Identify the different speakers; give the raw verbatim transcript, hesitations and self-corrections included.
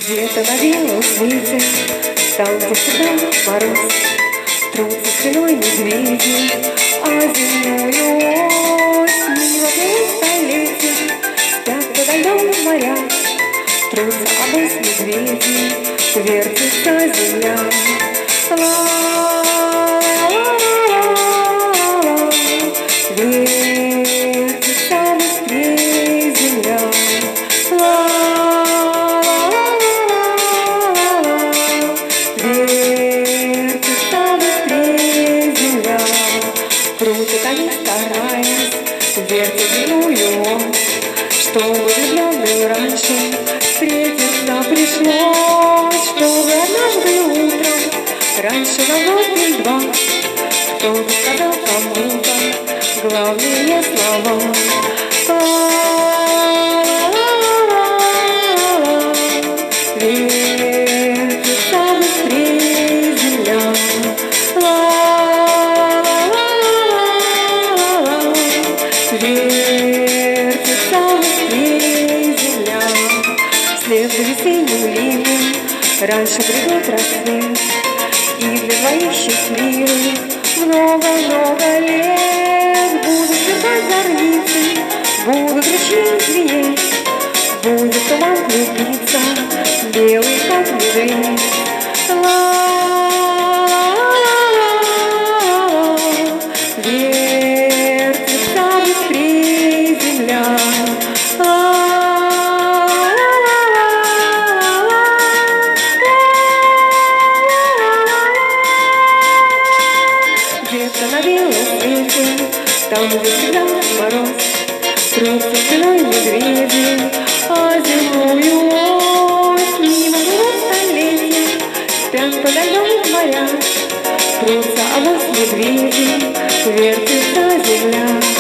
Speaker 1: Где-то на белом свете, там, где всегда мороз, трутся спиной медведи, а земную ось мимо плывут столетия, спят подо льдом моря, трутся об ось медведи, вертится земля. Ла-ла-ла-ла-ла, вертится быстрее земля. Крутят они, стараясь, вертят земную ось, чтобы влюбленным раньше встретиться пришлось, чтобы однажды утром, раньше на год-два, кто-то сказал кому-то главные слова. Вертится быстрее земля. Вертится быстрее земля. Вслед за весенним ливнем раньше придет рассвет, и для двоих счастливых много-много лет будут сверкать зорницы, будут ручьи звенеть, будет туман клубиться, белый как медведь. Ла-ла-ла-ла-ла, вертится быстрее земля. Где-то на белом свете, там, где всегда мороз, трутся спиной медведи, а земную ось мимо плывут столетия, спят подо льдом моря, трутся об ось медведи, вертится земля.